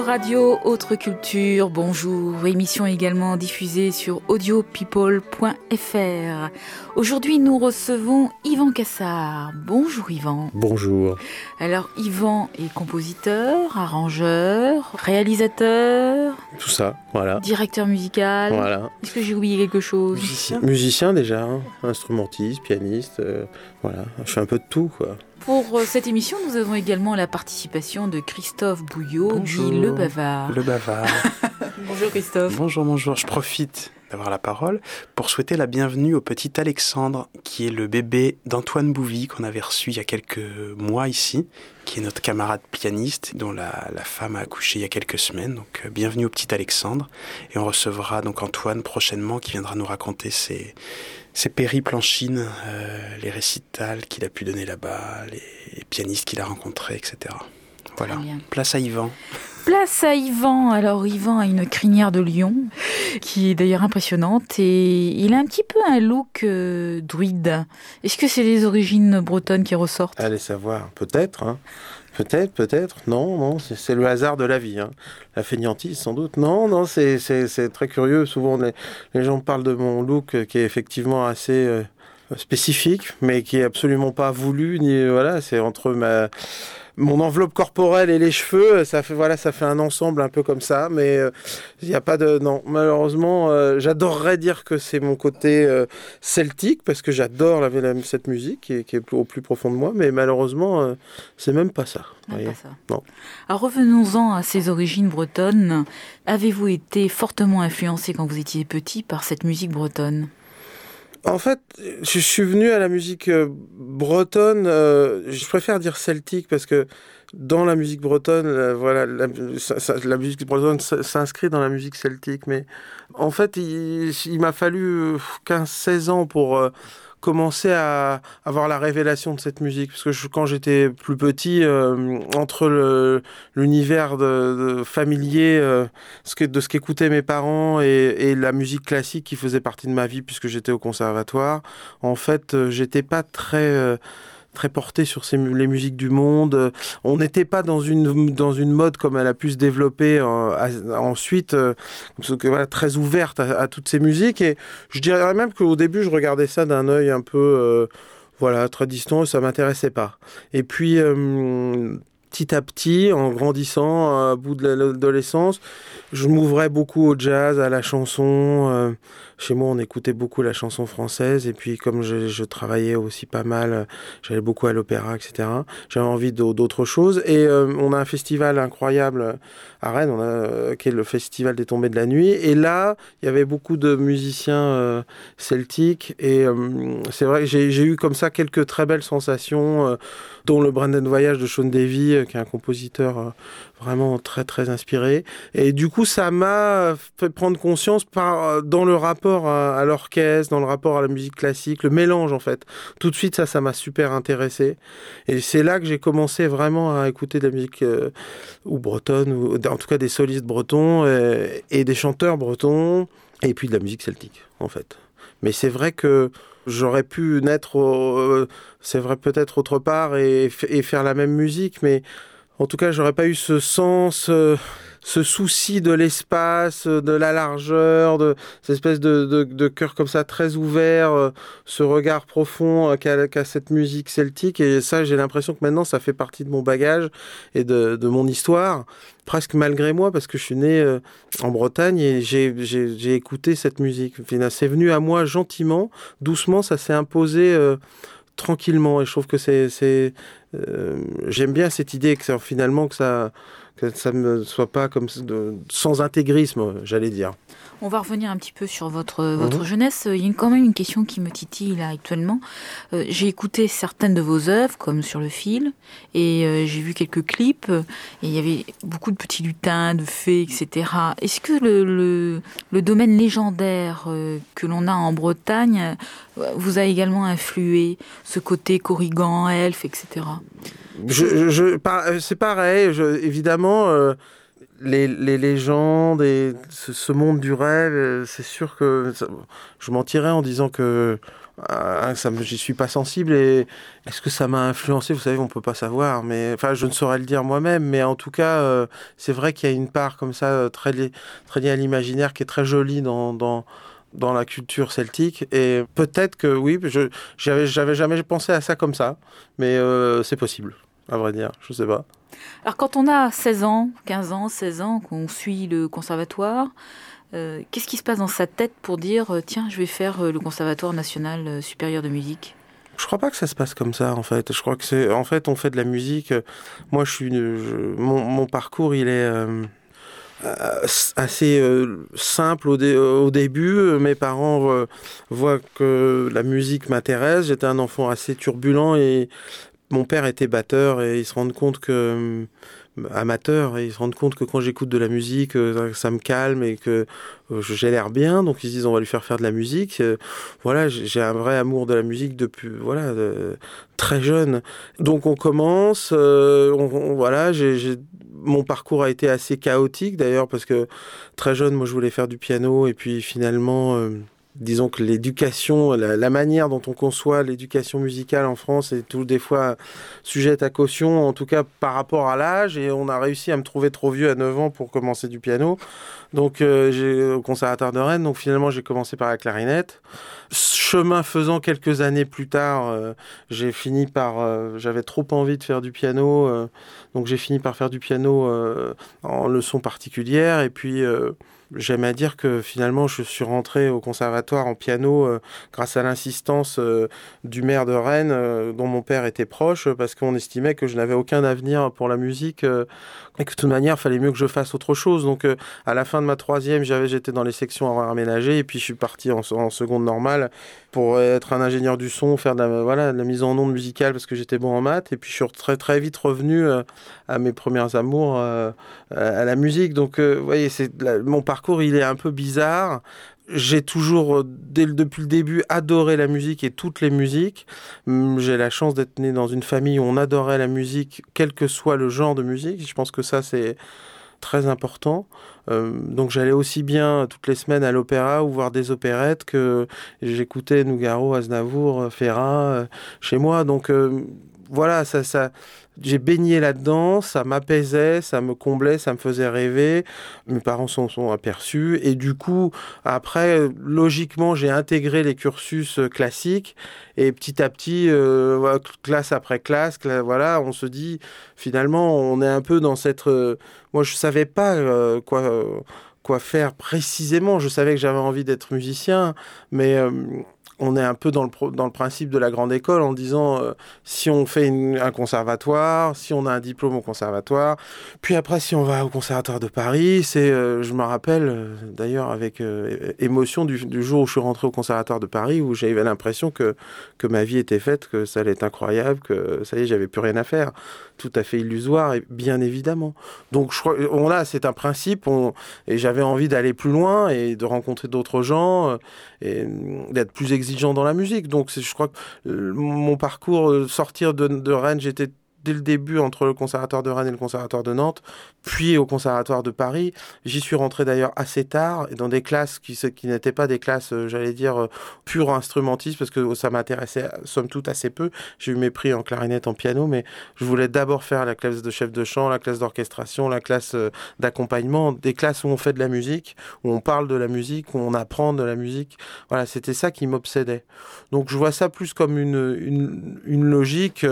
Radio Autre Culture, bonjour, émission également diffusée sur audiopeople.fr. Aujourd'hui, nous recevons Yvan Cassard. Bonjour Yvan. Bonjour. Alors Yvan est compositeur, arrangeur, réalisateur. Tout ça, voilà. Directeur musical. Voilà. Est-ce que j'ai oublié quelque chose? Musicien déjà, instrumentiste, pianiste, voilà. Je fais un peu de tout, quoi. Pour cette émission, nous avons également la participation de Christophe Bouillot, dit Le Bavard. Le Bavard. Bonjour Christophe. Bonjour. Je profite d'avoir la parole pour souhaiter la bienvenue au petit Alexandre, qui est le bébé d'Antoine Bouvy, qu'on avait reçu il y a quelques mois ici, qui est notre camarade pianiste, dont la femme a accouché il y a quelques semaines. Donc bienvenue au petit Alexandre. Et on recevra donc Antoine prochainement, qui viendra nous raconter ses périples en Chine, les récitals qu'il a pu donner là-bas, les pianistes qu'il a rencontrés, etc. Voilà. Place à Yvan. Place à Yvan. Alors Yvan a une crinière de lion qui est d'ailleurs impressionnante et il a un petit peu un look druide. Est-ce que c'est les origines bretonnes qui ressortent? Allez savoir, peut-être. Hein. Peut-être. Non, c'est le hasard de la vie. Hein. La fainéantise, sans doute. Non, c'est très curieux. Souvent, les gens parlent de mon look qui est effectivement assez spécifique, mais qui est absolument pas voulu. Voilà, c'est entre mon enveloppe corporelle et les cheveux, ça fait un ensemble un peu comme ça, mais il n'y a pas de... Non, malheureusement, j'adorerais dire que c'est mon côté celtique, parce que j'adore cette musique qui est au plus profond de moi, mais malheureusement, c'est même pas ça. Pas ça. Non. Alors revenons-en à ces origines bretonnes. Avez-vous été fortement influencé quand vous étiez petit par cette musique bretonne ? En fait, je suis venu à la musique bretonne, je préfère dire celtique parce que dans la musique bretonne, la musique bretonne s'inscrit dans la musique celtique. Mais en fait, il m'a fallu 15-16 ans pour commencer à avoir la révélation de cette musique. Parce que quand j'étais plus petit, entre l'univers familier de ce qu'écoutaient mes parents et la musique classique qui faisait partie de ma vie puisque j'étais au conservatoire, en fait, j'étais pas très porté sur les musiques du monde. On n'était pas dans une mode comme elle a pu se développer ensuite, très ouverte à toutes ces musiques. Et je dirais même qu'au début, je regardais ça d'un œil un peu très distant, et ça m'intéressait pas. Et puis, petit à petit, en grandissant, à bout de l'adolescence, je m'ouvrais beaucoup au jazz, à la chanson. Chez moi, on écoutait beaucoup la chanson française. Et puis, comme je travaillais aussi pas mal, j'allais beaucoup à l'opéra, etc. J'avais envie d'autres choses. Et on a un festival incroyable à Rennes, qui est le Festival des Tombées de la Nuit. Et là, il y avait beaucoup de musiciens celtiques. Et c'est vrai que j'ai eu comme ça quelques très belles sensations, dont le Brandon Voyage de Sean Davy, qui est un compositeur vraiment très très inspiré. Et du coup, ça m'a fait prendre conscience dans le rapport à l'orchestre, dans le rapport à la musique classique, le mélange en fait. Tout de suite, ça m'a super intéressé. Et c'est là que j'ai commencé vraiment à écouter de la musique ou bretonne, ou en tout cas des solistes bretons et des chanteurs bretons, et puis de la musique celtique en fait. Mais c'est vrai que j'aurais pu naître, c'est vrai peut-être autre part et faire la même musique, mais en tout cas, j'aurais pas eu ce sens, ce souci de l'espace, de la largeur, de cette espèce de cœur comme ça très ouvert, ce regard profond qu'a cette musique celtique. Et ça, j'ai l'impression que maintenant, ça fait partie de mon bagage et de mon histoire, presque malgré moi, parce que je suis né en Bretagne et j'ai écouté cette musique. C'est venu à moi gentiment, doucement, ça s'est imposé tranquillement. Et je trouve que j'aime bien cette idée que finalement que ça ne soit pas comme sans intégrisme, j'allais dire. On va revenir un petit peu sur votre jeunesse. Il y a quand même une question qui me titille là actuellement. J'ai écouté certaines de vos œuvres, comme Sur le fil, et j'ai vu quelques clips, et il y avait beaucoup de petits lutins, de fées, etc. Est-ce que le domaine légendaire que l'on a en Bretagne vous a également influé, ce côté Corrigan, elfe, etc. C'est pareil, évidemment... Les légendes et ce monde du rêve, c'est sûr que je mentirais en disant que j'y suis pas sensible. Et est-ce que ça m'a influencé? Vous savez, on peut pas savoir, mais enfin, je ne saurais le dire moi-même. Mais en tout cas, c'est vrai qu'il y a une part comme ça très liée à l'imaginaire qui est très jolie dans la culture celtique. Et peut-être que oui, j'avais jamais pensé à ça comme ça, mais c'est possible, à vrai dire, je sais pas. Alors quand on a 16 ans, 15 ans, 16 ans, qu'on suit le conservatoire, qu'est-ce qui se passe dans sa tête pour dire tiens, je vais faire le Conservatoire national supérieur de musique? Je crois pas que ça se passe comme ça, en fait. Je crois que en fait, on fait de la musique. Moi, mon parcours, il est assez simple au début. Mes parents voient que la musique m'intéresse. J'étais un enfant assez turbulent et mon père était batteur et ils se rendent compte que amateur et ils se rendent compte que quand j'écoute de la musique ça me calme et que j'ai l'air bien, donc ils se disent on va lui faire de la musique. Voilà, j'ai un vrai amour de la musique depuis très jeune, donc on commence voilà, mon parcours a été assez chaotique d'ailleurs parce que très jeune moi je voulais faire du piano et puis finalement disons que l'éducation, la manière dont on conçoit l'éducation musicale en France est tout des fois sujette à caution, en tout cas par rapport à l'âge, et on a réussi à me trouver trop vieux à 9 ans pour commencer du piano. Donc j'ai au Conservatoire de Rennes, donc finalement j'ai commencé par la clarinette. Chemin faisant, quelques années plus tard, j'ai fini par... j'avais trop envie de faire du piano, donc j'ai fini par faire du piano en leçon particulière, et puis... j'aime à dire que finalement je suis rentré au conservatoire en piano grâce à l'insistance du maire de Rennes dont mon père était proche parce qu'on estimait que je n'avais aucun avenir pour la musique et que de toute manière il fallait mieux que je fasse autre chose. Donc à la fin de ma troisième j'étais dans les sections horaires aménagées et puis je suis parti en seconde normale pour être un ingénieur du son, faire de la mise en onde musicale parce que j'étais bon en maths, et puis je suis très très vite revenu à mes premiers amours à la musique. Donc vous voyez, mon parcours il est un peu bizarre. J'ai toujours, depuis le début, adoré la musique et toutes les musiques. J'ai la chance d'être né dans une famille où on adorait la musique, quel que soit le genre de musique. Je pense que ça, c'est très important. Donc j'allais aussi bien toutes les semaines à l'opéra ou voir des opérettes que j'écoutais Nougaro, Aznavour, Ferrat chez moi. Donc voilà, j'ai baigné là-dedans, ça m'apaisait, ça me comblait, ça me faisait rêver. Mes parents s'en sont aperçus et du coup, après, logiquement, j'ai intégré les cursus classiques et petit à petit, classe après classe, voilà, on se dit, finalement, on est un peu dans cette... moi, je savais pas quoi faire précisément. Je savais que j'avais envie d'être musicien, mais... on est un peu dans le principe de la grande école en disant si on fait un conservatoire, si on a un diplôme au conservatoire, puis après si on va au conservatoire de Paris, je me rappelle d'ailleurs avec émotion du jour où je suis rentré au conservatoire de Paris où j'avais l'impression que ma vie était faite, que ça allait être incroyable, que ça y est, j'avais plus rien à faire. Tout à fait illusoire, et bien évidemment. Donc je crois, c'est un principe, et j'avais envie d'aller plus loin et de rencontrer d'autres gens et d'être plus exigeant dans la musique. Donc je crois que mon parcours, sortir de Rennes, j'étais dès le début entre le conservatoire de Rennes et le conservatoire de Nantes, puis au conservatoire de Paris. J'y suis rentré d'ailleurs assez tard, et dans des classes qui n'étaient pas des classes, j'allais dire, pures instrumentistes, parce que ça m'intéressait somme toute assez peu. J'ai eu mes prix en clarinette, en piano, mais je voulais d'abord faire la classe de chef de chant, la classe d'orchestration, la classe d'accompagnement, des classes où on fait de la musique, où on parle de la musique, où on apprend de la musique. Voilà, c'était ça qui m'obsédait. Donc je vois ça plus comme une logique...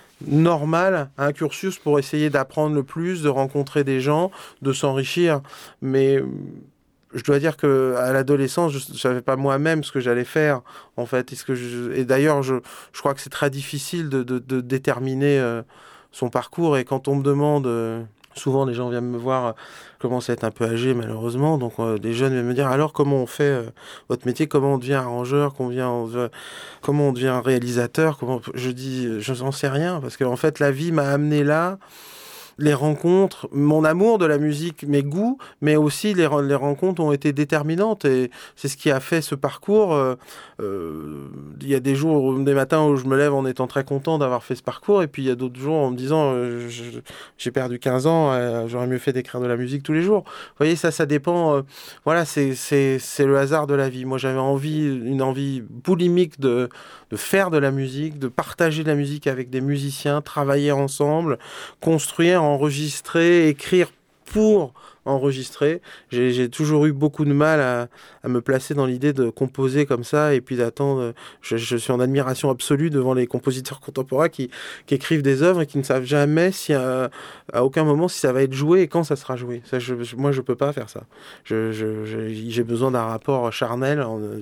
normal, un cursus pour essayer d'apprendre le plus, de rencontrer des gens, de s'enrichir. Mais je dois dire que à l'adolescence, je ne savais pas moi-même ce que j'allais faire, en fait. Et d'ailleurs, je crois que c'est très difficile de déterminer son parcours. Et quand on me demande... souvent, les gens viennent me voir, je commence à être un peu âgé malheureusement, donc des jeunes viennent me dire alors comment on fait votre métier, comment on devient arrangeur, comment on devient réalisateur, je dis je n'en sais rien parce que en fait la vie m'a amené là les rencontres, mon amour de la musique, mes goûts, mais aussi les rencontres ont été déterminantes et c'est ce qui a fait ce parcours. Il y a des matins où je me lève en étant très content d'avoir fait ce parcours et puis il y a d'autres jours en me disant j'ai perdu 15 ans, j'aurais mieux fait d'écrire de la musique tous les jours. Vous voyez, ça dépend. Voilà, c'est le hasard de la vie. Moi, j'avais une envie boulimique de faire de la musique, de partager de la musique avec des musiciens, travailler ensemble, construire, enregistrer, écrire pour enregistrer. J'ai toujours eu beaucoup de mal à me placer dans l'idée de composer comme ça et puis d'attendre. Je suis en admiration absolue devant les compositeurs contemporains qui écrivent des œuvres et qui ne savent jamais à aucun moment si ça va être joué et quand ça sera joué. Moi, je peux pas faire ça. J'ai besoin d'un rapport charnel.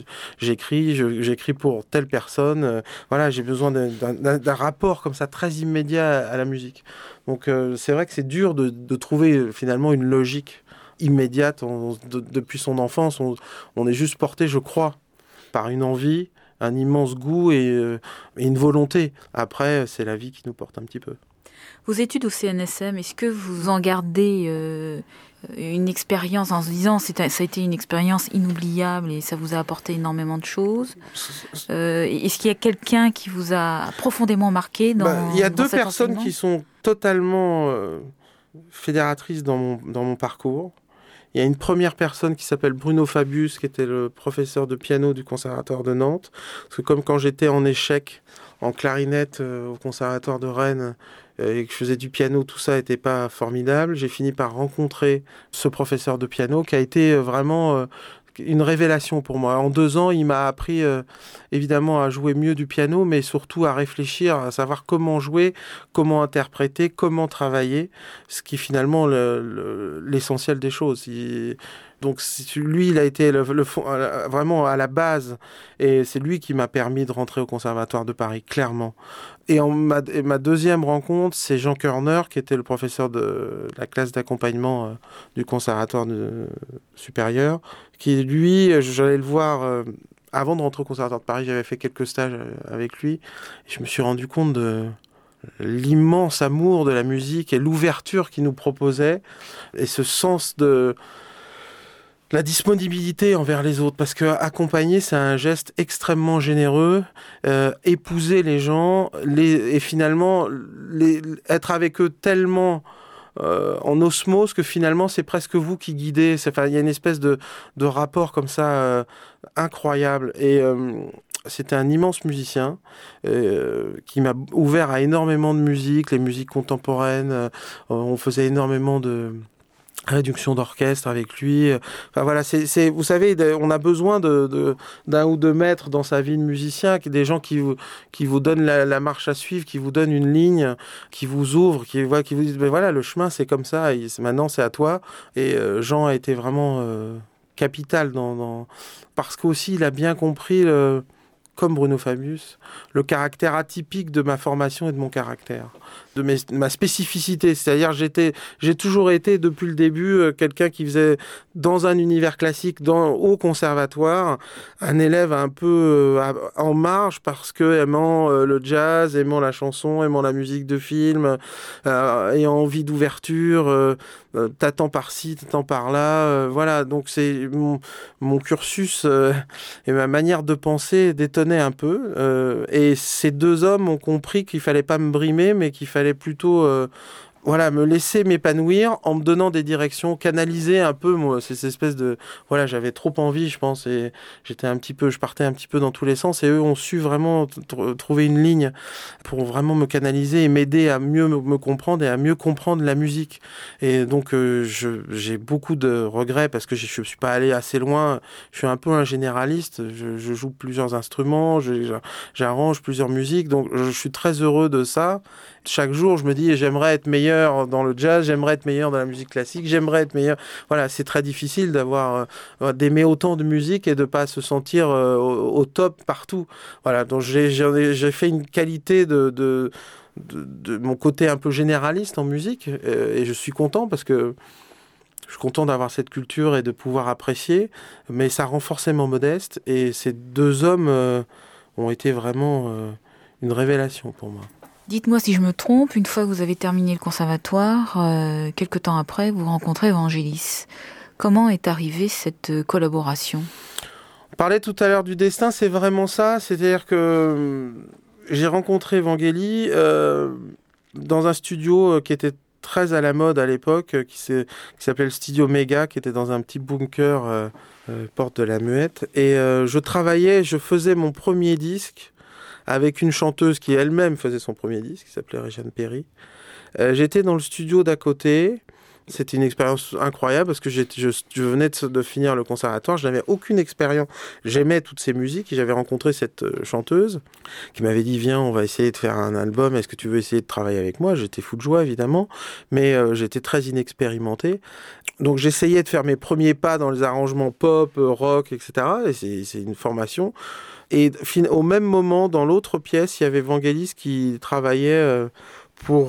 J'écris pour telle personne. Voilà, j'ai besoin d'un rapport comme ça très immédiat à la musique. Donc c'est vrai que c'est dur de trouver finalement une logique immédiate. Depuis son enfance, on est juste porté, je crois, par une envie, un immense goût et une volonté. Après, c'est la vie qui nous porte un petit peu. Vos études au CNSM, est-ce que vous en gardez une expérience en se disant ça a été une expérience inoubliable et ça vous a apporté énormément de choses est-ce qu'il y a quelqu'un qui vous a profondément marqué il y a deux personnes qui sont totalement fédératrices dans mon parcours. Il y a une première personne qui s'appelle Bruno Fabius, qui était le professeur de piano du Conservatoire de Nantes. Parce que comme quand j'étais en échec en clarinette au Conservatoire de Rennes et que je faisais du piano, tout ça n'était pas formidable, j'ai fini par rencontrer ce professeur de piano qui a été vraiment une révélation pour moi. En 2 ans, il m'a appris évidemment à jouer mieux du piano, mais surtout à réfléchir, à savoir comment jouer, comment interpréter, comment travailler, ce qui est finalement l'essentiel des choses. Donc lui, il a été vraiment à la base, et c'est lui qui m'a permis de rentrer au Conservatoire de Paris, clairement. Et ma deuxième rencontre, c'est Jean Körner, qui était le professeur de la classe d'accompagnement du Conservatoire supérieur, qui lui, j'allais le voir avant de rentrer au Conservatoire de Paris, j'avais fait quelques stages avec lui, et je me suis rendu compte de l'immense amour de la musique et l'ouverture qu'il nous proposait, et ce sens de la disponibilité envers les autres, parce que accompagner, c'est un geste extrêmement généreux, épouser les gens, et finalement être avec eux tellement en osmose que finalement c'est presque vous qui guidez. Il y a une espèce de rapport comme ça incroyable. Et c'était un immense musicien qui m'a ouvert à énormément de musique, les musiques contemporaines. On faisait énormément de réduction d'orchestre avec lui. Enfin voilà, vous savez, on a besoin d'un ou deux maîtres dans sa vie de musicien, des gens qui vous donnent la marche à suivre, qui vous donnent une ligne, qui vous ouvrent, qui vous disent ben voilà, le chemin c'est comme ça, et maintenant c'est à toi. Et Jean a été vraiment capital parce qu'aussi il a bien compris comme Bruno Fabius, le caractère atypique de ma formation et de mon caractère, de ma spécificité. C'est-à-dire, j'ai toujours été, depuis le début, quelqu'un qui faisait, dans un univers classique, au conservatoire, un élève un peu en marge, parce que aimant le jazz, aimant la chanson, aimant la musique de film, ayant envie d'ouverture, t'attends par-ci, t'attends par-là. Voilà, donc c'est mon cursus et ma manière de penser détonne un peu, et ces deux hommes ont compris qu'il fallait pas me brimer, mais qu'il fallait plutôt me laisser m'épanouir en me donnant des directions, canaliser un peu moi ces espèces de j'avais trop envie, je pense, et je partais un petit peu dans tous les sens, et eux ont su vraiment trouver une ligne pour vraiment me canaliser et m'aider à mieux me comprendre et à mieux comprendre la musique. Et donc j'ai beaucoup de regrets parce que je suis pas allé assez loin. Je suis un peu un généraliste, je joue plusieurs instruments, j'arrange plusieurs musiques, donc je suis très heureux de ça. Chaque jour, je me dis, j'aimerais être meilleur dans le jazz, j'aimerais être meilleur dans la musique classique, j'aimerais être meilleur. Voilà, c'est très difficile d'aimer autant de musique et de pas se sentir au top partout. Voilà, donc j'ai fait une qualité de mon côté un peu généraliste en musique, et je suis content parce que je suis content d'avoir cette culture et de pouvoir apprécier, mais ça rend forcément modeste, et ces deux hommes ont été vraiment une révélation pour moi. Dites-moi si je me trompe, une fois que vous avez terminé le conservatoire, quelque temps après, vous rencontrez Vangelis. Comment est arrivée cette collaboration ? On parlait tout à l'heure du destin, c'est vraiment ça. C'est-à-dire que j'ai rencontré Vangelis dans un studio qui était très à la mode à l'époque, qui s'appelait le Studio Méga, qui était dans un petit bunker porte de la Muette. Et je faisais mon premier disque avec une chanteuse qui elle-même faisait son premier disque, qui s'appelait Réjeanne Perry. J'étais dans le studio d'à côté. C'était une expérience incroyable parce que je venais de finir le conservatoire, je n'avais aucune expérience. J'aimais toutes ces musiques et j'avais rencontré cette chanteuse qui m'avait dit « Viens, on va essayer de faire un album, est-ce que tu veux essayer de travailler avec moi ?» J'étais fou de joie évidemment, mais j'étais très inexpérimenté. Donc j'essayais de faire mes premiers pas dans les arrangements pop, rock, etc. Et c'est une formation. Et au même moment, dans l'autre pièce, il y avait Vangelis qui travaillait pour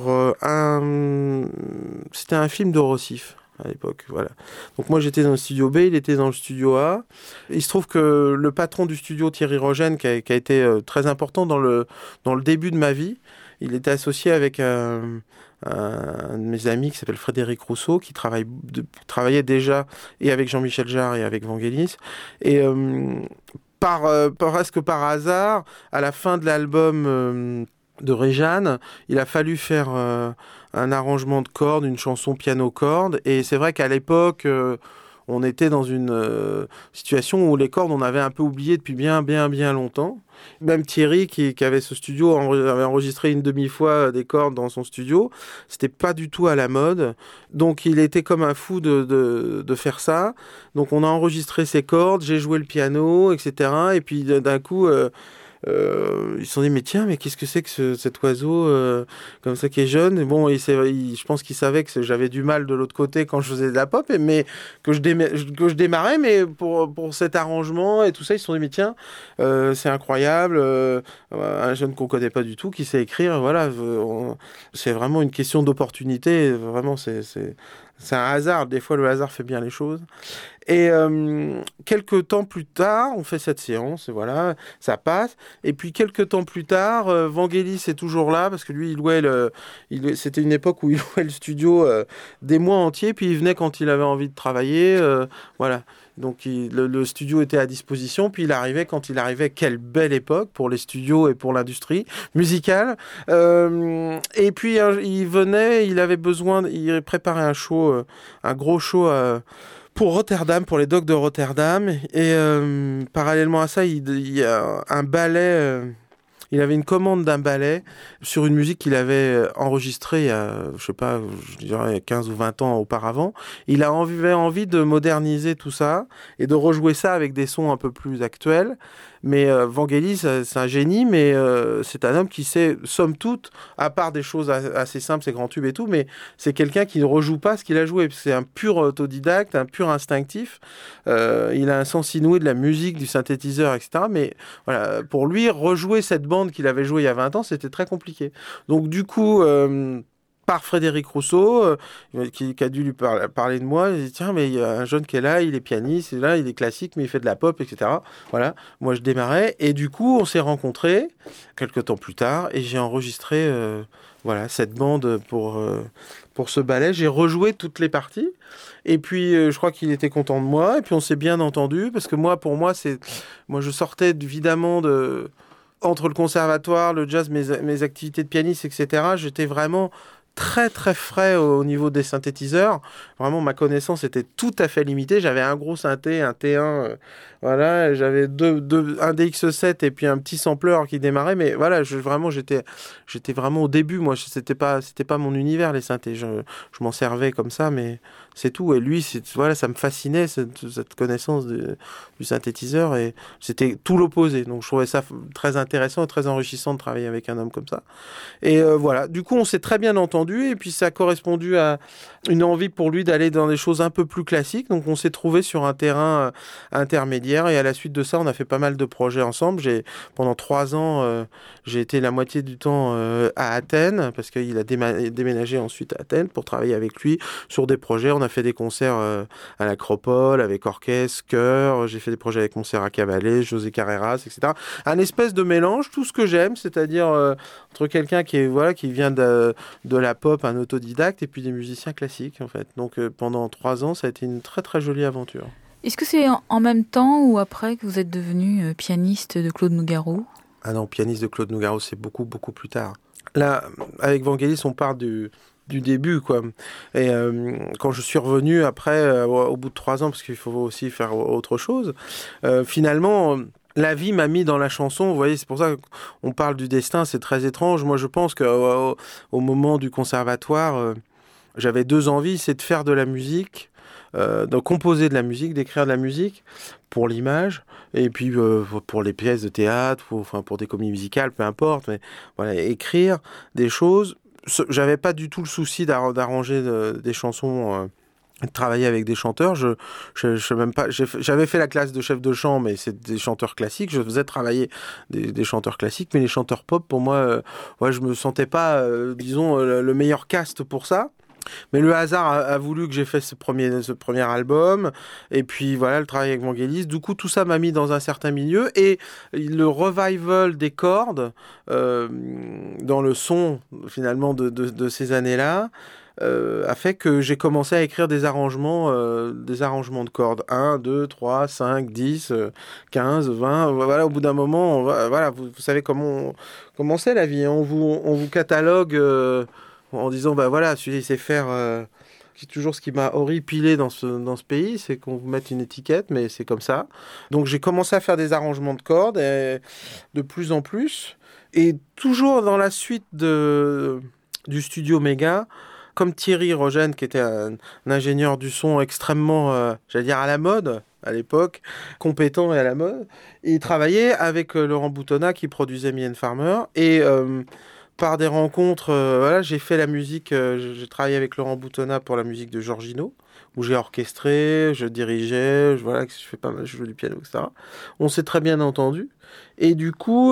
c'était un film de Rossif à l'époque, voilà. Donc moi j'étais dans le studio B, il était dans le studio A. Il se trouve que le patron du studio, Thierry Rogène, qui a été très important dans le début de ma vie, il était associé avec un de mes amis qui s'appelle Frédéric Rousseau, qui travaillait déjà et avec Jean-Michel Jarre et avec Vangelis. Et presque par hasard, à la fin de l'album de Réjeanne, il a fallu faire un arrangement de cordes, une chanson piano-cordes, et c'est vrai qu'à l'époque, on était dans une situation où les cordes, on avait un peu oublié depuis bien longtemps. Même Thierry, qui avait ce studio, avait enregistré une demi-fois des cordes dans son studio. C'était pas du tout à la mode. Donc, il était comme un fou de faire ça. Donc, on a enregistré ces cordes, j'ai joué le piano, etc. Et puis, d'un coup... ils se sont dit mais tiens, mais qu'est-ce que c'est que cet oiseau comme ça qui est jeune. Et bon, je pense qu'il savait que j'avais du mal de l'autre côté quand je faisais de la pop, mais que je démarrais, mais pour cet arrangement et tout ça, ils se sont dit mais tiens, c'est incroyable, un jeune qu'on connaît pas du tout qui sait écrire, voilà, c'est vraiment une question d'opportunité, vraiment c'est un hasard, des fois le hasard fait bien les choses. Et quelques temps plus tard, on fait cette séance, et voilà, ça passe. Et puis quelques temps plus tard, Vangelis est toujours là, parce que lui, c'était une époque où il louait le studio des mois entiers, puis il venait quand il avait envie de travailler, voilà. Donc le studio était à disposition, puis il arrivait quand il arrivait. Quelle belle époque pour les studios et pour l'industrie musicale. Et puis il venait, il préparait un show, un gros show pour Rotterdam, pour les docks de Rotterdam. Et parallèlement à ça, il y a un ballet... il avait une commande d'un ballet sur une musique qu'il avait enregistrée il y a, je sais pas, je dirais 15 ou 20 ans auparavant. Il avait envie de moderniser tout ça et de rejouer ça avec des sons un peu plus actuels. Mais Vangelis, c'est un génie, mais c'est un homme qui sait, somme toute, à part des choses assez simples, ses grands tubes et tout, mais c'est quelqu'un qui ne rejoue pas ce qu'il a joué. C'est un pur autodidacte, un pur instinctif. Il a un sens inouï de la musique, du synthétiseur, etc. Mais voilà, pour lui, rejouer cette bande qu'il avait jouée il y a 20 ans, c'était très compliqué. Donc du coup... par Frédéric Rousseau, qui a dû lui parler de moi. Il dit, tiens, mais il y a un jeune qui est là, il est pianiste, il est classique, mais il fait de la pop, etc. Voilà, moi je démarrais. Et du coup, on s'est rencontrés quelques temps plus tard, et j'ai enregistré cette bande pour ce ballet. J'ai rejoué toutes les parties, et puis je crois qu'il était content de moi, et puis on s'est bien entendu, parce que moi, je sortais évidemment entre le conservatoire, le jazz, mes activités de pianiste, etc. J'étais vraiment très très frais au niveau des synthétiseurs. Vraiment, ma connaissance était tout à fait limitée. J'avais un gros synthé, un T1, voilà. J'avais un DX7 et puis un petit sampler qui démarrait. Mais voilà, j'étais vraiment au début. Moi, c'était pas mon univers, les synthés. Je m'en servais comme ça, mais c'est tout. Et lui, ça me fascinait, cette connaissance du synthétiseur. Et c'était tout l'opposé. Donc, je trouvais ça très intéressant et très enrichissant de travailler avec un homme comme ça. Et voilà. Du coup, on s'est très bien entendu. Et puis, ça a correspondu à une envie pour lui d'aller dans des choses un peu plus classiques. Donc, on s'est trouvé sur un terrain intermédiaire. Et à la suite de ça, on a fait pas mal de projets ensemble. Pendant 3 ans, j'ai été la moitié du temps à Athènes, parce qu'il a déménagé ensuite à Athènes pour travailler avec lui sur des projets. On a j'aurais fait des concerts à l'Acropole, avec orchestre, chœur, j'ai fait des projets avec Montserrat Caballé, José Carreras, etc. Un espèce de mélange, tout ce que j'aime, c'est-à-dire entre quelqu'un qui vient de la pop, un autodidacte, et puis des musiciens classiques, en fait. Donc pendant 3 ans, ça a été une très très jolie aventure. Est-ce que c'est en même temps ou après que vous êtes devenu pianiste de Claude Nougaro ? Ah non, pianiste de Claude Nougaro, c'est beaucoup, beaucoup plus tard. Là, avec Vangelis, on part du début, quoi. Et quand je suis revenu après, au bout de 3 ans, parce qu'il faut aussi faire autre chose, finalement, la vie m'a mis dans la chanson. Vous voyez, c'est pour ça qu'on parle du destin, c'est très étrange. Moi, je pense qu'au moment du conservatoire, j'avais 2 envies, c'est de faire de la musique, de composer de la musique, d'écrire de la musique pour l'image, et puis pour les pièces de théâtre, pour des comédies musicales, peu importe, mais voilà, écrire des choses. J'avais pas du tout le souci d'arranger des chansons, de travailler avec des chanteurs. Je même pas. J'avais fait la classe de chef de chant, mais c'est des chanteurs classiques. Je faisais travailler des chanteurs classiques, mais les chanteurs pop, pour moi, je me sentais pas, disons, le meilleur cast pour ça. Mais le hasard a voulu que j'ai fait ce premier album, et puis voilà, le travail avec Vangelis. Du coup, tout ça m'a mis dans un certain milieu, et le revival des cordes dans le son, finalement, de ces années-là, a fait que j'ai commencé à écrire des arrangements de cordes. 1, 2, 3, 5, 10, 15, 20. Voilà, au bout d'un moment, voilà, vous savez comment c'est la vie. Hein. On vous catalogue... en disant, voilà, celui-là, il sait faire... c'est toujours ce qui m'a horripilé dans ce pays, c'est qu'on vous mette une étiquette, mais c'est comme ça. Donc j'ai commencé à faire des arrangements de cordes, et de plus en plus. Et toujours dans la suite du studio Méga, comme Thierry Rogène, qui était un ingénieur du son extrêmement, j'allais dire, à la mode à l'époque, compétent et à la mode, il travaillait avec Laurent Boutonnat, qui produisait Mylène Farmer, et... par des rencontres, j'ai fait la musique, j'ai travaillé avec Laurent Boutonnat pour la musique de Giorgino, où j'ai orchestré, je dirigeais, je fais pas mal, je joue du piano, etc. On s'est très bien entendu. Et du coup,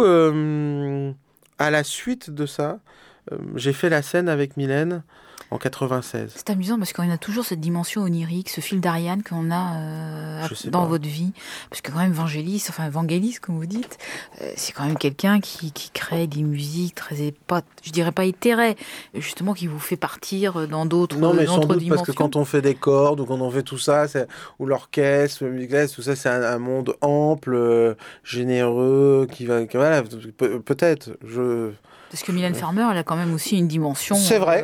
à la suite de ça, j'ai fait la scène avec Mylène en 96. C'est amusant parce qu'on a toujours cette dimension onirique, ce fil d'Ariane qu'on a dans votre vie. Parce que quand même Vangelis, comme vous dites, c'est quand même quelqu'un qui crée des musiques je dirais pas éthérées, justement qui vous fait partir dans d'autres dimensions. Non, mais sans doute parce que quand on fait des cordes ou quand on fait tout ça, ou l'orchestre, le musique, tout ça, c'est un monde ample, généreux, voilà, peut-être, Parce que Mylène Farmer, elle a quand même aussi une dimension... C'est vrai.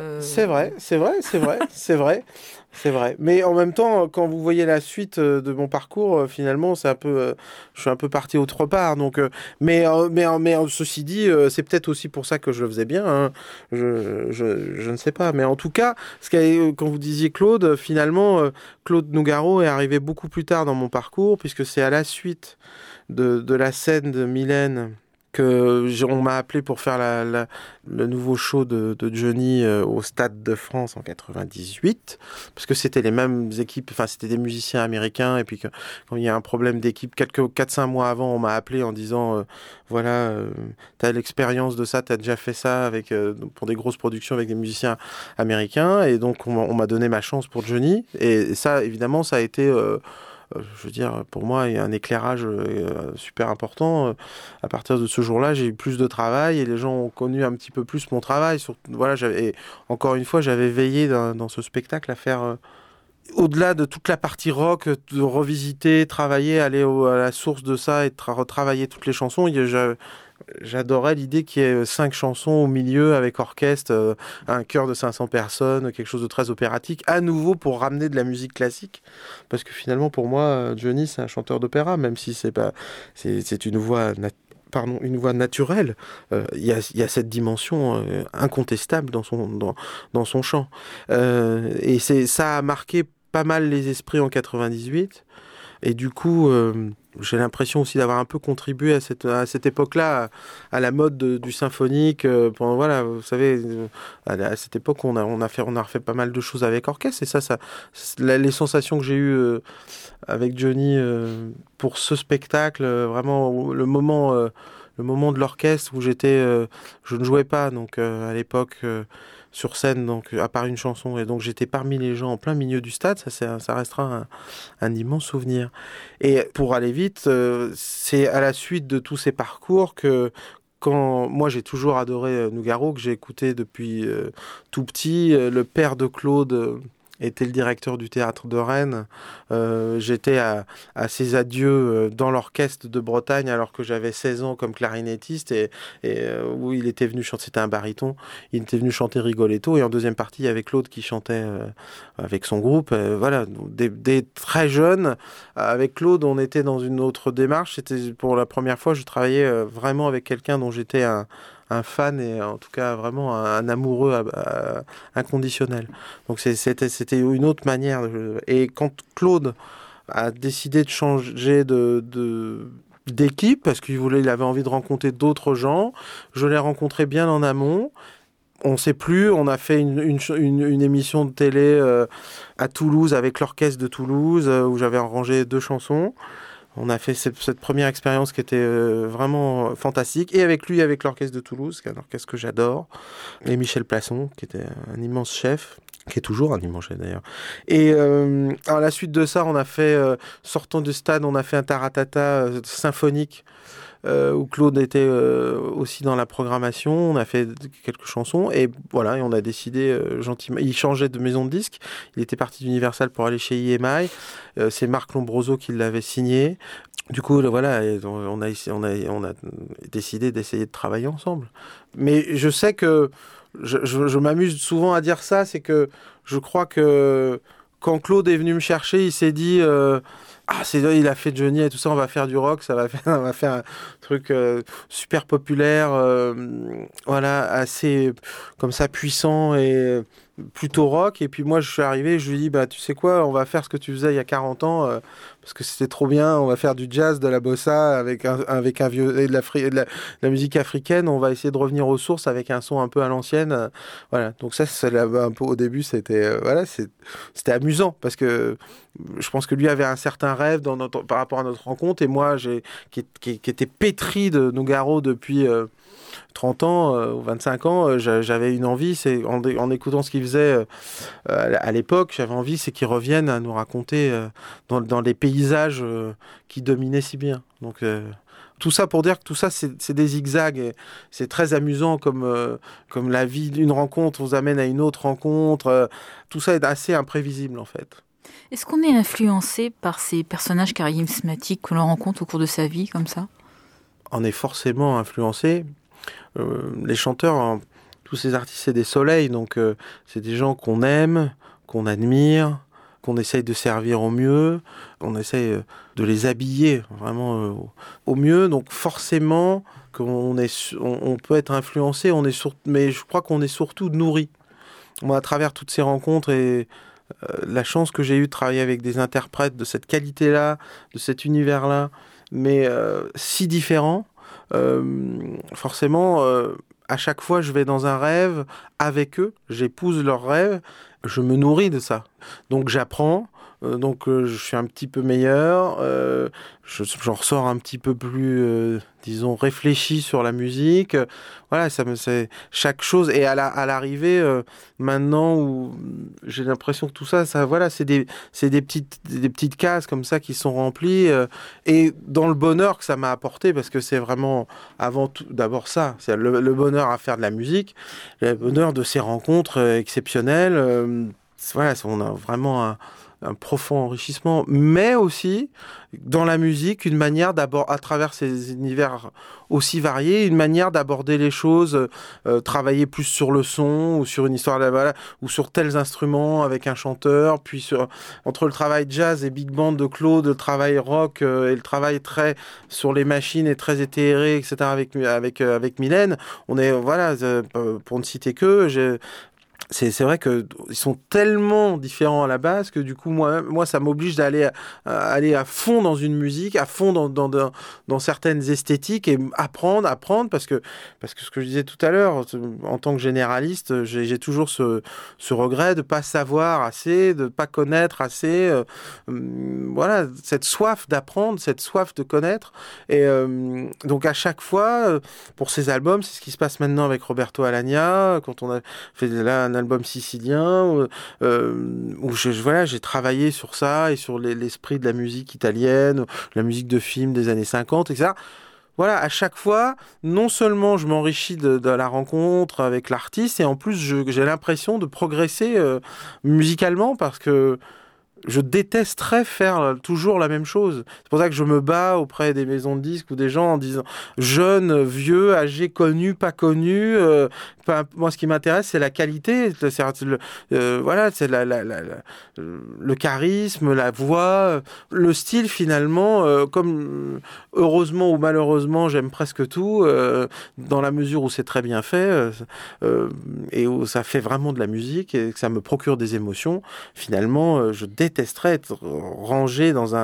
Mais en même temps, quand vous voyez la suite de mon parcours, finalement, c'est je suis un peu parti autre part. Donc, mais ceci dit, c'est peut-être aussi pour ça que je le faisais bien. Hein. Je ne sais pas. Mais en tout cas, quand vous disiez Claude, finalement, Claude Nougaro est arrivé beaucoup plus tard dans mon parcours, puisque c'est à la suite de la scène de Mylène on m'a appelé pour faire le nouveau show de Johnny au Stade de France en 98, parce que c'était les mêmes équipes, enfin c'était des musiciens américains, et puis quand il y a un problème d'équipe, 4-5 mois avant, on m'a appelé en disant t'as l'expérience de ça, t'as déjà fait ça pour des grosses productions avec des musiciens américains, et donc on m'a donné ma chance pour Johnny, et ça évidemment ça a été... je veux dire, pour moi, il y a un éclairage super important. À partir de ce jour-là, j'ai eu plus de travail et les gens ont connu un petit peu plus mon travail. Et encore une fois, j'avais veillé dans ce spectacle à faire, au-delà de toute la partie rock, de revisiter, travailler, aller à la source de ça et retravailler toutes les chansons. J'adorais l'idée qu'il y ait 5 chansons au milieu avec orchestre, un chœur de 500 personnes, quelque chose de très opératique, à nouveau pour ramener de la musique classique. Parce que finalement, pour moi, Johnny, c'est un chanteur d'opéra, même si c'est une voix une voix naturelle. Il y a cette dimension incontestable dans son chant. Et ça a marqué pas mal les esprits en 98. Et du coup, j'ai l'impression aussi d'avoir un peu contribué à cette époque-là, à la mode du symphonique. Voilà, vous savez, à cette époque, on a refait pas mal de choses avec orchestre. Et les sensations que j'ai eues avec Johnny pour ce spectacle, vraiment le moment de l'orchestre où je ne jouais pas. Donc à l'époque, sur scène, donc à part une chanson, et donc j'étais parmi les gens en plein milieu du stade. Ça restera un immense souvenir. Et pour aller vite, c'est à la suite de tous ces parcours que quand moi j'ai toujours adoré Nougaro, que j'ai écouté depuis tout petit. Le père de Claude était le directeur du théâtre de Rennes. J'étais à ses adieux dans l'orchestre de Bretagne alors que j'avais 16 ans comme clarinettiste où il était venu chanter, c'était un baryton, il était venu chanter Rigoletto, et en deuxième partie il y avait Claude qui chantait avec son groupe. Voilà, des très jeunes. Avec Claude, on était dans une autre démarche. C'était pour la première fois, je travaillais vraiment avec quelqu'un dont j'étais un fan, et en tout cas vraiment un amoureux inconditionnel. Donc c'était une autre manière. Et quand Claude a décidé de changer d'équipe, parce il avait envie de rencontrer d'autres gens, je l'ai rencontré bien en amont. On ne sait plus, on a fait une émission de télé à Toulouse avec l'orchestre de Toulouse, où j'avais arrangé 2 chansons. On a fait cette première expérience qui était vraiment fantastique, et avec lui, avec l'orchestre de Toulouse, qui est un orchestre que j'adore, et Michel Plasson, qui était un immense chef, qui est toujours un immense chef d'ailleurs. Et à la suite de ça, on a fait, sortant du stade, on a fait un taratata symphonique, où Claude était aussi dans la programmation. On a fait quelques chansons, et voilà, et on a décidé gentiment. Il changeait de maison de disque. Il était parti d'Universal pour aller chez EMI. C'est Marc Lombroso qui l'avait signé. Du coup, voilà, on a décidé d'essayer de travailler ensemble. Mais je sais que je m'amuse souvent à dire ça, c'est que je crois que quand Claude est venu me chercher, il s'est dit il a fait Johnny et tout ça, on va faire du rock, on va faire un truc super populaire, voilà, assez comme ça puissant et plutôt rock. Et puis moi je suis arrivé, je lui dis tu sais quoi, on va faire ce que tu faisais il y a 40 ans parce que c'était trop bien, on va faire du jazz, de la bossa avec un vieux et de la musique africaine, on va essayer de revenir aux sources avec un son un peu à l'ancienne, voilà. Donc ça c'est un peu au début, c'était c'était amusant parce que je pense que lui avait un certain rêve par rapport à notre rencontre, et moi qui était pétri de Nougaro depuis 30 ans ou 25 ans, j'avais une envie, c'est en écoutant ce qu'il faisait à l'époque, j'avais envie, c'est qu'il revienne à nous raconter dans les paysages qui dominaient si bien. Donc tout ça pour dire que tout ça c'est des zigzags, et c'est très amusant comme la vie d'une rencontre vous amène à une autre rencontre, tout ça est assez imprévisible en fait. Est-ce qu'on est influencé par ces personnages charismatiques que l'on rencontre au cours de sa vie comme ça ? On est forcément influencé. Les chanteurs, tous ces artistes, c'est des soleils, donc c'est des gens qu'on aime, qu'on admire, qu'on essaye de servir au mieux, on essaye de les habiller vraiment au mieux, donc forcément on peut être influencé, mais je crois qu'on est surtout nourri. Moi, à travers toutes ces rencontres et la chance que j'ai eue de travailler avec des interprètes de cette qualité-là, de cet univers-là, mais si différents, forcément, à chaque fois, je vais dans un rêve avec eux, j'épouse leurs rêves, je me nourris de ça. Donc j'apprends, je suis un petit peu meilleur, j'en ressors un petit peu plus, disons, réfléchi sur la musique. Voilà, c'est chaque chose. Et à l'arrivée, maintenant où j'ai l'impression que tout ça voilà, c'est des petites cases comme ça qui sont remplies. Et dans le bonheur que ça m'a apporté, parce que c'est vraiment avant tout, d'abord ça, c'est le bonheur à faire de la musique, le bonheur de ces rencontres exceptionnelles. Voilà, on a vraiment un profond enrichissement, mais aussi dans la musique, une manière à travers ces univers aussi variés, une manière d'aborder les choses, travailler plus sur le son ou sur une histoire ou sur tels instruments avec un chanteur, puis entre le travail jazz et big band de Claude, le travail rock et le travail très sur les machines et très éthéré, etc. avec Mylène, on est pour ne citer que c'est vrai que ils sont tellement différents à la base que du coup moi ça m'oblige d'aller aller à fond dans une musique, à fond dans certaines esthétiques et apprendre parce que ce que je disais tout à l'heure, en tant que généraliste, j'ai toujours ce regret de pas savoir assez, de pas connaître assez, voilà, cette soif d'apprendre, cette soif de connaître. Et donc à chaque fois pour ces albums, c'est ce qui se passe maintenant avec Roberto Alagna, quand on a fait là un album sicilien où j'ai travaillé sur ça et sur l'esprit de la musique italienne, la musique de films des années 50, etc. Voilà, à chaque fois, non seulement je m'enrichis de la rencontre avec l'artiste, et en plus j'ai l'impression de progresser musicalement, parce que je détesterais faire toujours la même chose. C'est pour ça que je me bats auprès des maisons de disques ou des gens en disant jeunes, vieux, âgés, connus, pas connus. Moi, ce qui m'intéresse, c'est la qualité. Voilà, c'est le charisme, la voix, le style finalement. Comme heureusement ou malheureusement, j'aime presque tout, dans la mesure où c'est très bien fait et où ça fait vraiment de la musique et que ça me procure des émotions. Finalement, je détesterais être rangé dans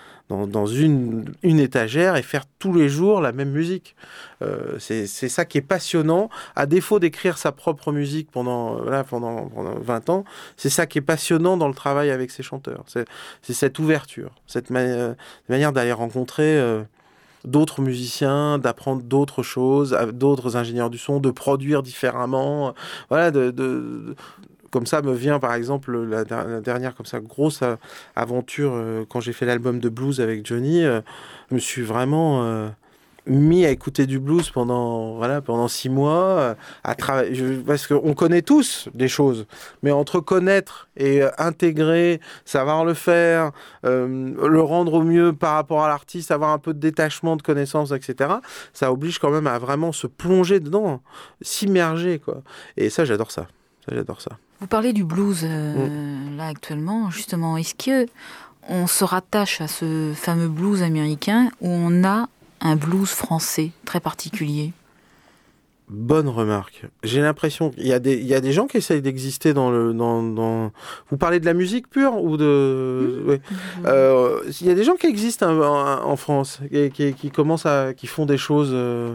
une étagère et faire tous les jours la même musique. C'est ça qui est passionnant. À défaut d'écrire sa propre musique pendant 20 ans, c'est ça qui est passionnant dans le travail avec ces chanteurs. C'est cette ouverture, cette manière d'aller rencontrer d'autres musiciens, d'apprendre d'autres choses, d'autres ingénieurs du son, de produire différemment. Voilà, comme ça me vient par exemple la dernière comme ça grosse aventure quand j'ai fait l'album de blues avec Johnny. Je me suis vraiment mis à écouter du blues pendant 6 mois, à travailler, parce qu'on connaît tous des choses, mais entre connaître et intégrer, savoir le faire, le rendre au mieux par rapport à l'artiste, avoir un peu de détachement, de connaissances, etc. Ça oblige quand même à vraiment se plonger dedans, s'immerger, quoi. Et ça, j'adore ça. J'adore ça. Vous parlez du blues là actuellement, justement. Est-ce que on se rattache à ce fameux blues américain ou on a un blues français très particulier? Bonne remarque. J'ai l'impression qu'il y a des gens qui essayent d'exister dans. Vous parlez de la musique pure ou de. Oui. Il y a des gens qui existent en France qui commencent qui font des choses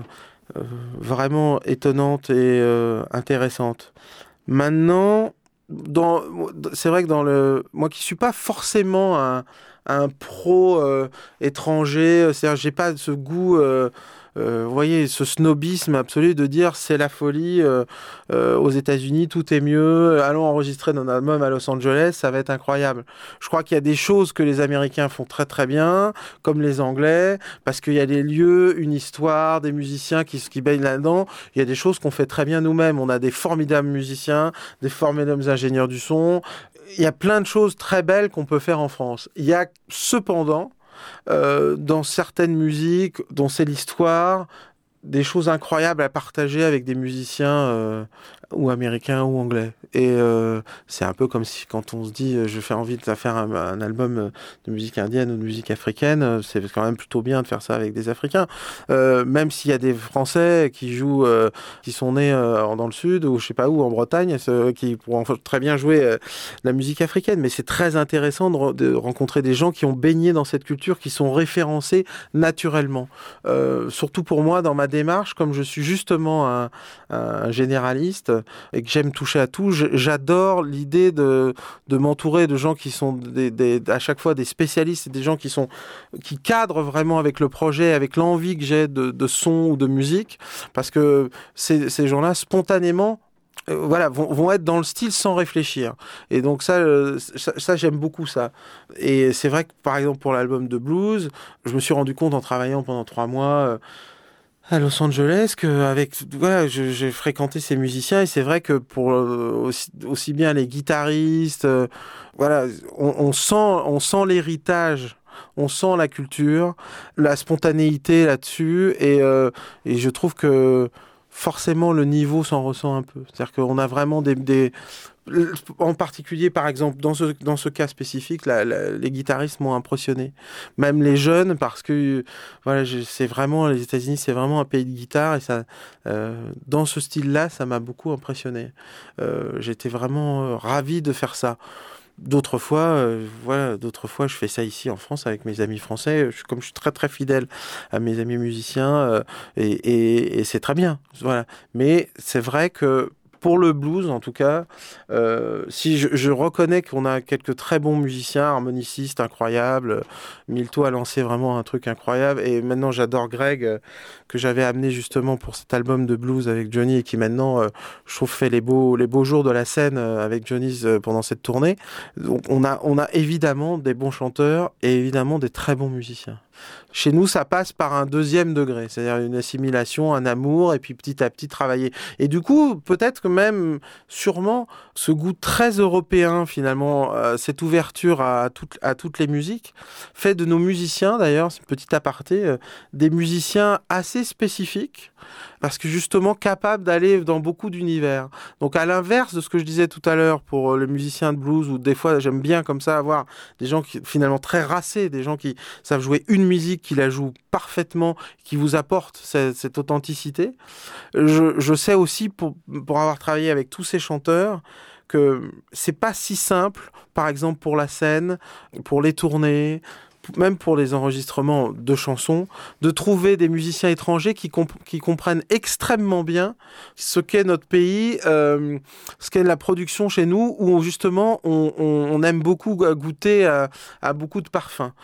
vraiment étonnantes et intéressantes. Maintenant, c'est vrai que moi qui suis pas forcément un pro étranger, c'est-à-dire j'ai pas ce goût, vous voyez, ce snobisme absolu de dire c'est la folie aux États-Unis, tout est mieux, allons enregistrer notre album à Los Angeles, ça va être incroyable. Je crois qu'il y a des choses que les Américains font très très bien, comme les Anglais, parce qu'il y a des lieux, une histoire, des musiciens qui baignent là-dedans. Il y a des choses qu'on fait très bien nous-mêmes. On a des formidables musiciens, des formidables ingénieurs du son. Il y a plein de choses très belles qu'on peut faire en France. Il y a cependant dans certaines musiques dont c'est l'histoire, des choses incroyables à partager avec des musiciens ou américains ou anglais. Et c'est un peu comme si quand on se dit je fais envie de faire un album de musique indienne ou de musique africaine, c'est quand même plutôt bien de faire ça avec des Africains. Même s'il y a des Français qui jouent, qui sont nés dans le Sud ou je sais pas où, en Bretagne, qui pourront très bien jouer la musique africaine. Mais c'est très intéressant de rencontrer des gens qui ont baigné dans cette culture, qui sont référencés naturellement. Surtout pour moi, dans ma démarche, comme je suis justement un généraliste et que j'aime toucher à tout, j'adore l'idée de m'entourer de gens qui sont à chaque fois des spécialistes et des gens qui cadrent vraiment avec le projet, avec l'envie que j'ai de son ou de musique, parce que ces gens-là, spontanément, vont être dans le style sans réfléchir. Et donc ça j'aime beaucoup ça. Et c'est vrai que par exemple pour l'album de blues, je me suis rendu compte en travaillant pendant 3 mois à Los Angeles j'ai fréquenté ces musiciens et c'est vrai que pour aussi bien les guitaristes, on sent l'héritage. On sent la culture, la spontanéité là-dessus et je trouve que forcément le niveau s'en ressent un peu. C'est-à-dire qu'on a vraiment en particulier, par exemple, dans ce cas spécifique, les guitaristes m'ont impressionné. Même les jeunes, parce que voilà, c'est vraiment, les États-Unis, c'est vraiment un pays de guitare, et ça, dans ce style-là, ça m'a beaucoup impressionné. J'étais vraiment ravi de faire ça. D'autres fois, je fais ça ici en France avec mes amis français. Comme je suis très très fidèle à mes amis musiciens, et c'est très bien. Voilà. Mais c'est vrai que pour le blues, en tout cas, si je reconnais qu'on a quelques très bons musiciens, harmonicistes incroyables. Milto a lancé vraiment un truc incroyable. Et maintenant, j'adore Greg, que j'avais amené justement pour cet album de blues avec Johnny, et qui maintenant, je trouve, fait les beaux jours de la scène avec Johnny pendant cette tournée. Donc, on a évidemment des bons chanteurs et évidemment des très bons musiciens. Chez nous, ça passe par un deuxième degré, c'est-à-dire une assimilation, un amour, et puis petit à petit travailler. Et du coup, peut-être que même, sûrement, ce goût très européen, finalement, cette ouverture à toutes les musiques, fait de nos musiciens, d'ailleurs, c'est un petit aparté, des musiciens assez spécifiques, parce que justement capables d'aller dans beaucoup d'univers. Donc à l'inverse de ce que je disais tout à l'heure pour les musiciens de blues, où des fois j'aime bien comme ça avoir des gens qui finalement très racés, des gens qui savent jouer une musique, qui la jouent parfaitement, qui vous apportent cette authenticité. Je sais aussi, pour avoir travaillé avec tous ces chanteurs, que c'est pas si simple, par exemple pour la scène, pour les tournées, même pour les enregistrements de chansons, de trouver des musiciens étrangers qui comprennent extrêmement bien ce qu'est notre pays, ce qu'est la production chez nous, où justement on aime beaucoup goûter à beaucoup de parfums.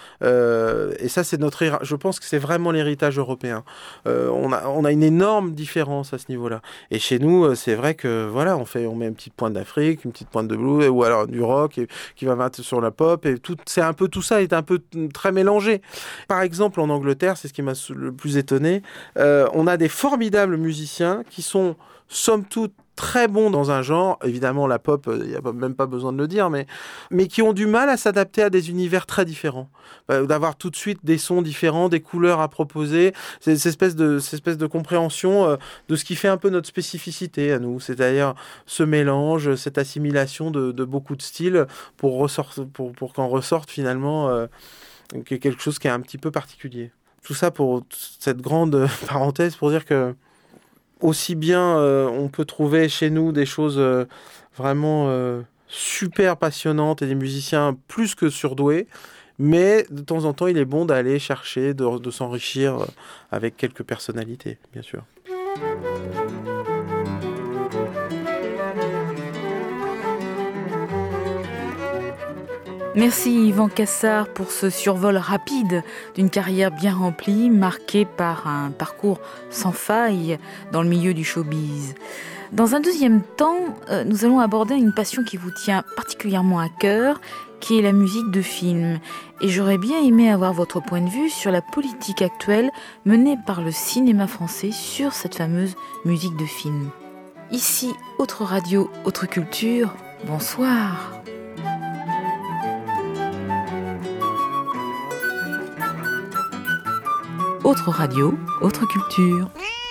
Et ça, je pense que c'est vraiment l'héritage européen. On a une énorme différence à ce niveau-là. Et chez nous, c'est vrai que voilà, on met une petite pointe d'Afrique, une petite pointe de blues, ou alors du rock, et qui va mettre sur la pop, et tout ça est un peu très mélangé. Par exemple, en Angleterre, c'est ce qui m'a le plus étonné, on a des formidables musiciens qui sont, somme toute, très bons dans un genre. Évidemment, la pop, il n'y a même pas besoin de le dire, mais qui ont du mal à s'adapter à des univers très différents. D'avoir tout de suite des sons différents, des couleurs à proposer, c'est cette espèce de compréhension de ce qui fait un peu notre spécificité à nous, c'est-à-dire ce mélange, cette assimilation de beaucoup de styles pour qu'en ressorte finalement quelque chose qui est un petit peu particulier. Tout ça pour cette grande parenthèse pour dire que aussi bien on peut trouver chez nous des choses vraiment super passionnantes et des musiciens plus que surdoués, mais de temps en temps il est bon d'aller chercher, de s'enrichir avec quelques personnalités, bien sûr. Merci Yvan Cassard pour ce survol rapide d'une carrière bien remplie, marquée par un parcours sans faille dans le milieu du showbiz. Dans un deuxième temps, nous allons aborder une passion qui vous tient particulièrement à cœur, qui est la musique de film. Et j'aurais bien aimé avoir votre point de vue sur la politique actuelle menée par le cinéma français sur cette fameuse musique de film. Ici, Autre Radio, Autre Culture, bonsoir. Autre radio, autre culture.